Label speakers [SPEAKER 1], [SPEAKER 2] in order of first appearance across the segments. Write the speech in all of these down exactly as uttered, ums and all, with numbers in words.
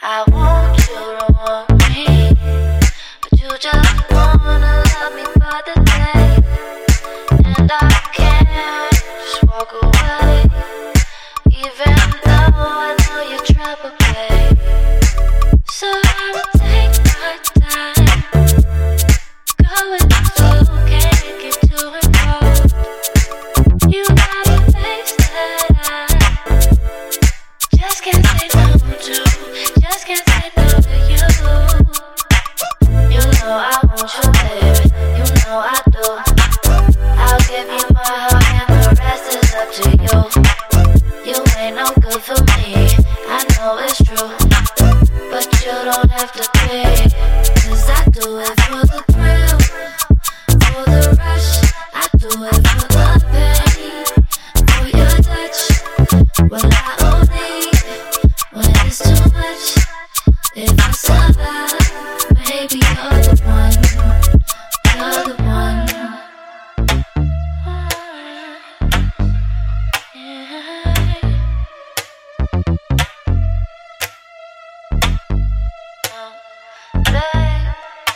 [SPEAKER 1] I want you to want me, but you just wanna love me for the day, and I can't just walk away, even though I know you're trouble, babe. So I will take my time, go with the flow, can't get too involved. You got a face that I just can't say no to. Just can't say no to you. You know I want you, baby. You know I do. I'll give you my heart and the rest is up to you. You ain't no good for me, I know it's true, but you don't have to pay, 'cause I do it for the thrill, for the rush. I do it for the pain, for your touch. Well, I only when it's too much. If I survive, maybe you're the one, you're the one. Babe,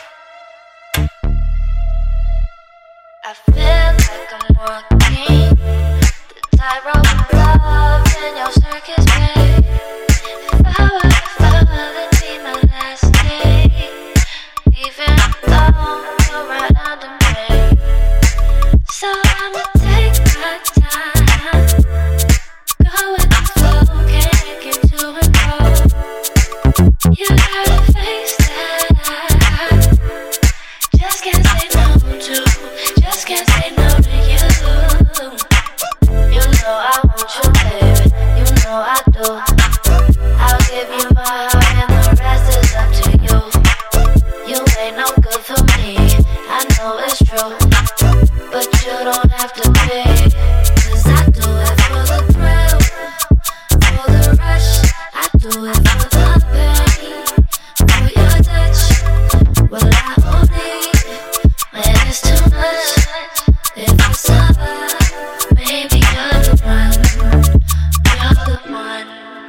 [SPEAKER 1] I feel like I'm walking the tightrope of love in your circus, babe. If I were to fall, it'd be my last day, even though you're right under me. So I'ma take my time, go with the flow, can't get too involved. You got a face that I just can't say no to, just can't say no to you. You know I want you, baby, you know I do. I'll give you my heart and the rest is up to you. You ain't no good for me, I know it's true, but you don't have to pay, 'cause I do it for the thrill, for the rush. I do it for the pain, for your touch. Well, I only when it's too much. If I survive, maybe you're the one, you're the one.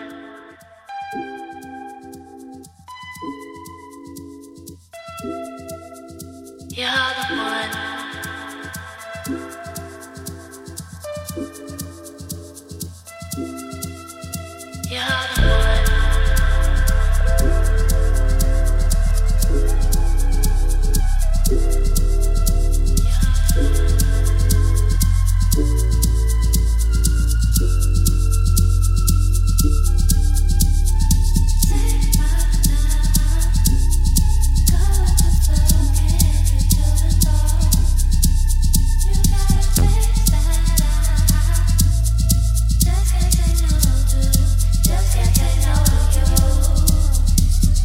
[SPEAKER 1] You're the one. You're the